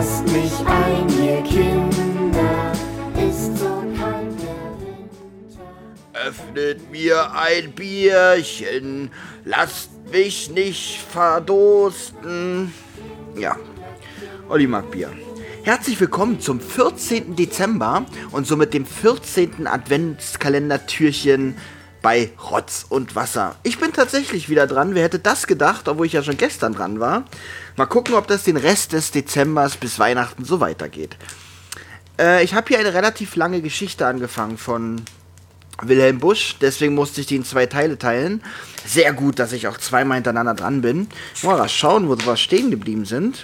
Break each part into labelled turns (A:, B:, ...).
A: lasst mich ein, ihr Kinder, ist so kalt der Winter.
B: Öffnet mir ein Bierchen, lasst mich nicht verdursten. Ja, Olli mag Bier. Herzlich willkommen zum 14. Dezember und somit dem 14. Adventskalendertürchen bei Rotz und Wasser. Ich bin tatsächlich wieder dran. Wer hätte das gedacht, obwohl ich ja schon gestern dran war. Mal gucken, ob das den Rest des Dezembers bis Weihnachten so weitergeht. Ich habe hier eine relativ lange Geschichte angefangen von Wilhelm Busch, deswegen musste ich die in 2 Teile teilen. Sehr gut, dass ich auch zweimal hintereinander dran bin. Mal schauen, wo wir stehen geblieben sind.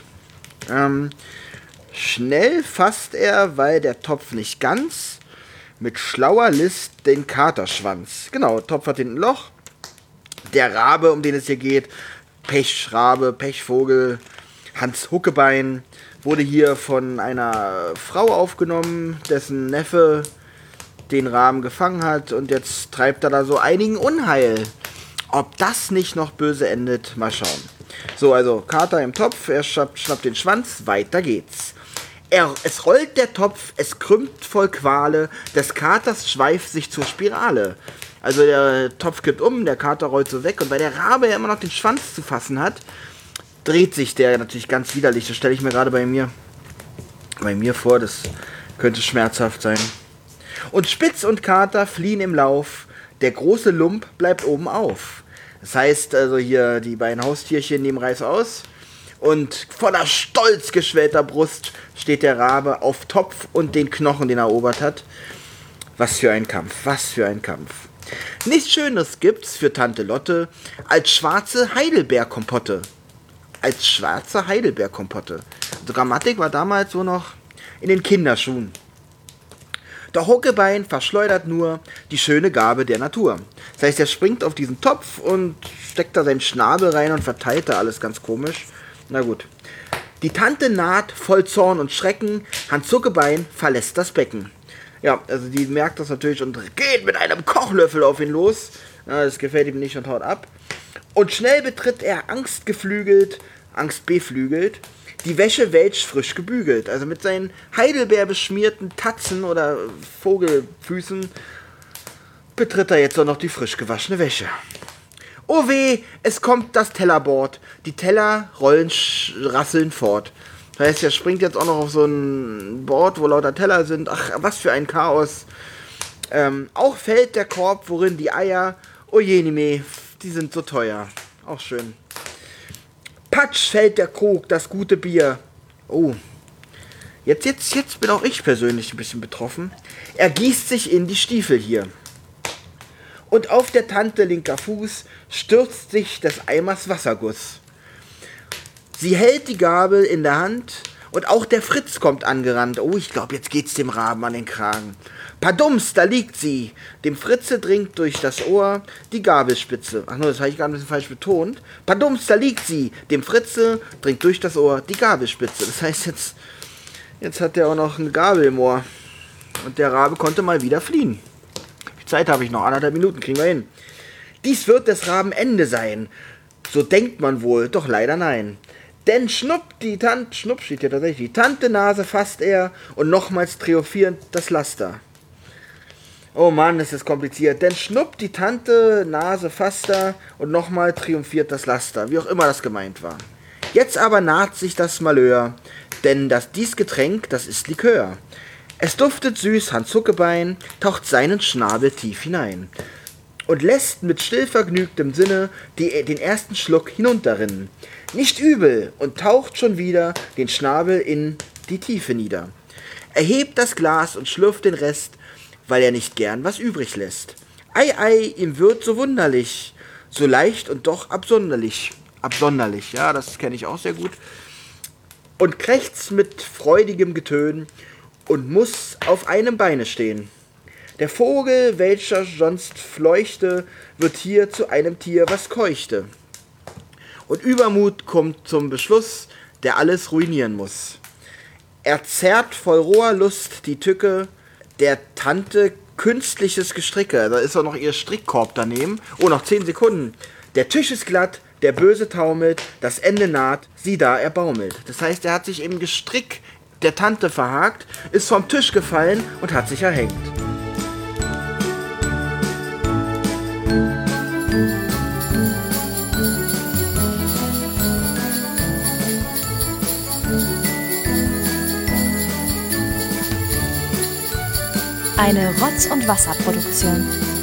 B: Schnell fasst er, weil der Topf nicht ganz, mit schlauer List den Katerschwanz. Genau, Topf hat hinten ein Loch. Der Rabe, um den es hier geht, Pechrabe, Pechvogel, Hans Huckebein, wurde hier von einer Frau aufgenommen, dessen Neffe den Raben gefangen hat und jetzt treibt er da so einigen Unheil. Ob das nicht noch böse endet, mal schauen. So, also Kater im Topf, er schnappt den Schwanz, weiter geht's. Es rollt der Topf, es krümmt voll Quale, des Katers Schweif sich zur Spirale. Also der Topf kippt um, der Kater rollt so weg und weil der Rabe ja immer noch den Schwanz zu fassen hat, dreht sich der natürlich ganz widerlich. Das stelle ich mir gerade bei mir vor, das könnte schmerzhaft sein. Und Spitz und Kater fliehen im Lauf, der große Lump bleibt oben auf. Das heißt also hier, die beiden Haustierchen nehmen Reiß aus und voller stolz geschwellter Brust steht der Rabe auf Topf und den Knochen, den er erobert hat. Was für ein Kampf, was für ein Kampf. Nichts Schöneres gibt's für Tante Lotte als schwarze Heidelbeerkompotte. Als schwarze Heidelbeerkompotte. Die Grammatik war damals so noch in den Kinderschuhen. Doch Huckebein verschleudert nur die schöne Gabe der Natur. Das heißt, er springt auf diesen Topf und steckt da seinen Schnabel rein und verteilt da alles ganz komisch. Na gut. Die Tante naht voll Zorn und Schrecken, Hans Huckebein verlässt das Becken. Ja, also die merkt das natürlich und geht mit einem Kochlöffel auf ihn los. Ja, das gefällt ihm nicht und haut ab. Und schnell betritt er angstbeflügelt, die Wäsche welch frisch gebügelt. Also mit seinen Heidelbeer beschmierten Tatzen oder Vogelfüßen betritt er jetzt auch noch die frisch gewaschene Wäsche. Oh weh, es kommt das Tellerbord. Die Teller rollen, rasseln fort. Das heißt, er springt jetzt auch noch auf so ein Board, wo lauter Teller sind. Ach, was für ein Chaos. Auch fällt der Korb, worin die Eier, oh jenime, die sind so teuer. Auch schön. Patsch fällt der Krug, das gute Bier. Oh, jetzt bin auch ich persönlich ein bisschen betroffen. Er gießt sich in die Stiefel hier. Und auf der Tante linker Fuß stürzt sich des Eimers Wasserguss. Sie hält die Gabel in der Hand und auch der Fritz kommt angerannt. Oh, ich glaube, jetzt geht's dem Raben an den Kragen. Padums, da liegt sie. Dem Fritze dringt durch das Ohr die Gabelspitze. Ach no, das habe ich gerade ein bisschen falsch betont. Padums, da liegt sie. Dem Fritze dringt durch das Ohr die Gabelspitze. Das heißt, jetzt hat er auch noch eine Gabel im Ohr. Und der Rabe konnte mal wieder fliehen. Zeit habe ich noch, 1,5 Minuten, kriegen wir hin. Dies wird des Raben Ende sein. So denkt man wohl, doch leider nein. Denn Schnupp steht hier tatsächlich, die Tante Nase fasst er und nochmals triumphierend das Laster. Oh Mann, das ist kompliziert. Denn Schnupp, die Tante Nase fasst er und nochmal triumphiert das Laster, wie auch immer das gemeint war. Jetzt aber naht sich das Malheur, denn dies Getränk, das ist Likör. Es duftet süß, Hans Huckebein taucht seinen Schnabel tief hinein und lässt mit stillvergnügtem Sinne den ersten Schluck hinunterrinnen. Nicht übel und taucht schon wieder den Schnabel in die Tiefe nieder. Er hebt das Glas und schlürft den Rest, weil er nicht gern was übrig lässt. Ei, ei, ihm wird so wunderlich, so leicht und doch absonderlich. Absonderlich, ja, das kenne ich auch sehr gut. Und krächzt mit freudigem Getön und muss auf einem Beine stehen. Der Vogel, welcher sonst fleuchte, wird hier zu einem Tier, was keuchte. Und Übermut kommt zum Beschluss, der alles ruinieren muss. Er zerrt voll roher Lust die Tücke der Tante künstliches Gestricke. Da ist auch noch ihr Strickkorb daneben. Oh, noch 10 Sekunden. Der Tisch ist glatt, der Böse taumelt, das Ende naht, sieh da, er baumelt. Das heißt, er hat sich im Gestrick der Tante verhakt, ist vom Tisch gefallen und hat sich erhängt.
C: Eine Rotz- und Wasserproduktion.